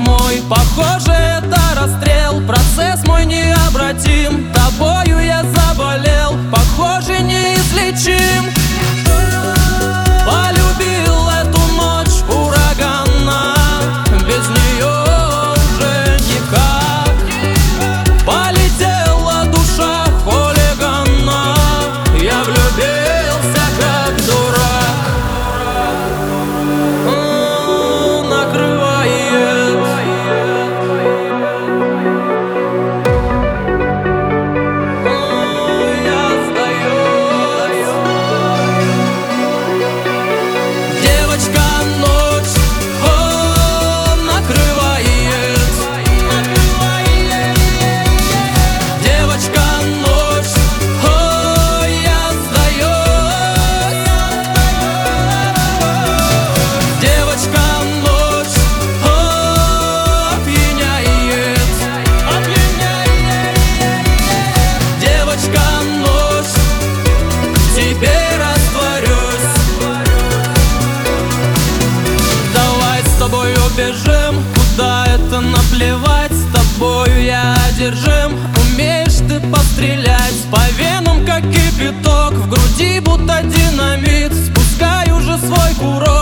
домой. Похоже, это расстрел, процесс мой необратим. Тобою я заболел, похоже, неизлечим. Полюбил эту ночь ураганно, без нее уже никак. Полетела душа хулиганна, я влюбился как дурак. Накрывает. Я сдаюсь. Девочка, ночь, накрывает. Девочка, ночь, я сдаюсь. Девочка, ночь, опьяняет. Девочка, ночь, в тебе растворюсь. Давай с тобой убежим, куда это наплевать. С тобою я одержим, умеешь ты пострелять по венам, как кипяток, в груди будто динамит. Спускай уже свой курок.